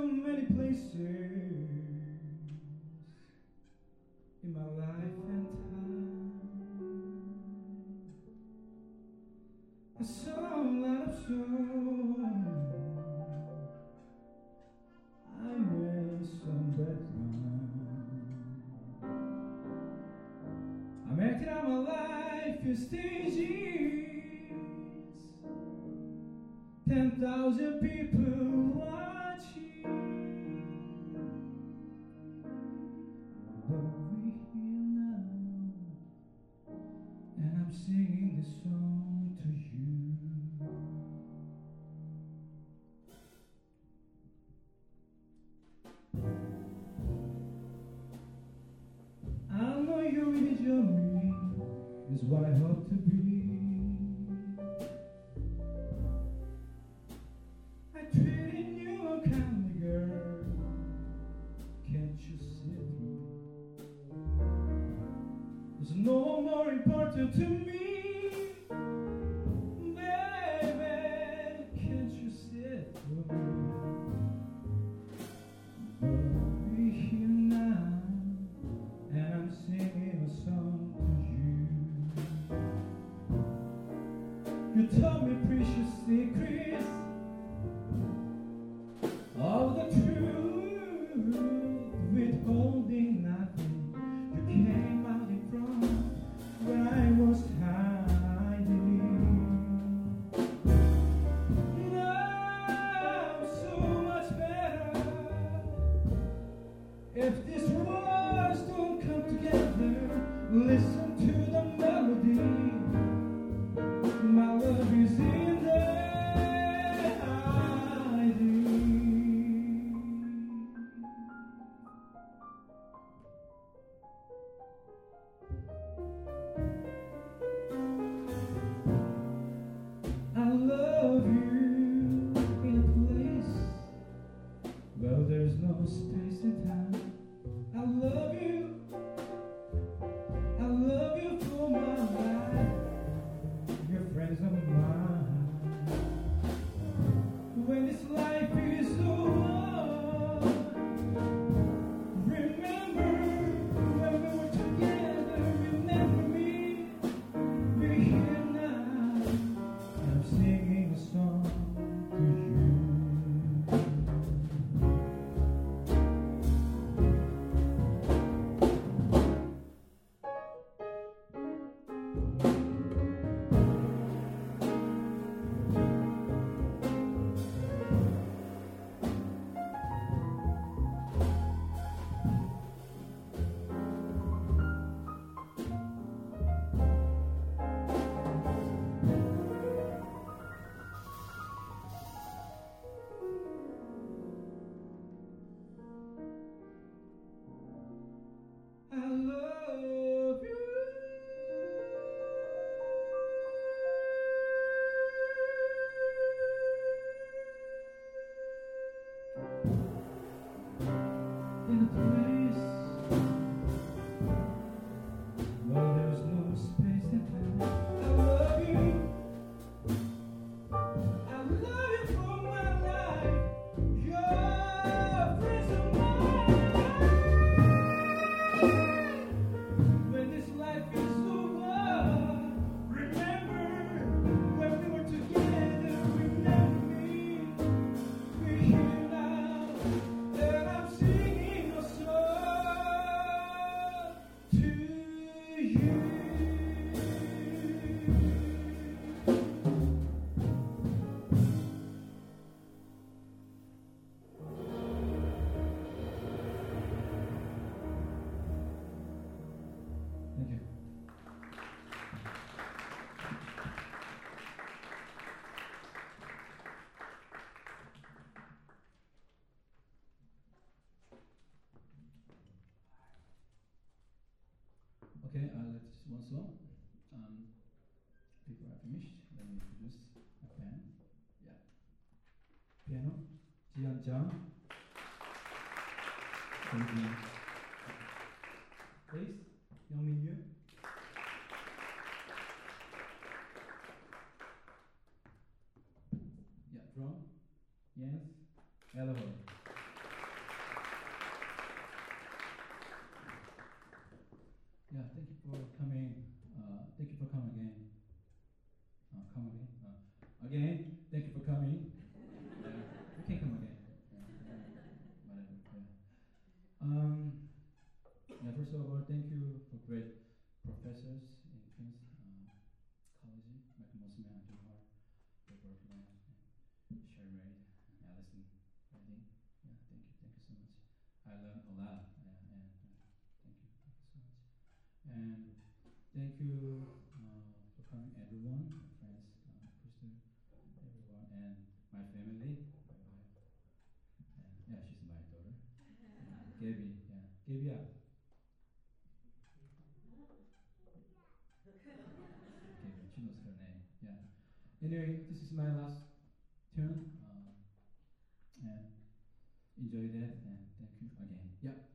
many places in my life and time. I saw a lot of songs, I read some bedtime. I'm acting out my life in stages, 10,000 people watching. But we're here now, and I'm singing this song to you. I know you're really me, is what I hope to be. I treated you kindly, girl. Can't you see through? There's no one more important to me, baby. Can't you see through? But we're here now, and I'm singing a song to you. You told me precious secrets of the truth, withholding nothing. You came out in front when I was hiding. Now so much better if these words don't come together. Listen to the melody. My love is in there hiding. I love you in a place where there's no space and time. I love you for my life. Your friends are mine. When this life is over, remember when we were together. Remember me. We're here now. I'm singing a song to you. I love you. In a place where there's no space and time. I love you. I love you for my life. Your friends are mine. When this life is over, remember when we were together. Remember me. We're here now, and I'm singing a song to you. Thank you. Okay, let's one song. Before I finish, let me introduce my band. Yeah. Piano, Jian Zhang. Bass, Yang Mingyu. Yeah, drum, Jens, Ellerholm. Yeah, thank you for coming. Thank you for coming again. Come again. Again, thank you for coming. You can come again. Whatever. Yeah, first of all, thank you for great professors in Queens College, Michael Mosman and Jim Hart, for Berkeley, and Sharon Reid, and Allison Redding. Yeah, thank you so much. I learned a lot, and thank you so much. And thank you for coming, everyone, my friends, Krista, everyone, and my family, my wife, and yeah, she's my daughter, Gabby. Yeah, Gabby, yeah. Gabby, she knows her name. Yeah. Anyway, this is my last tune, and enjoy that, and thank you again. Yeah.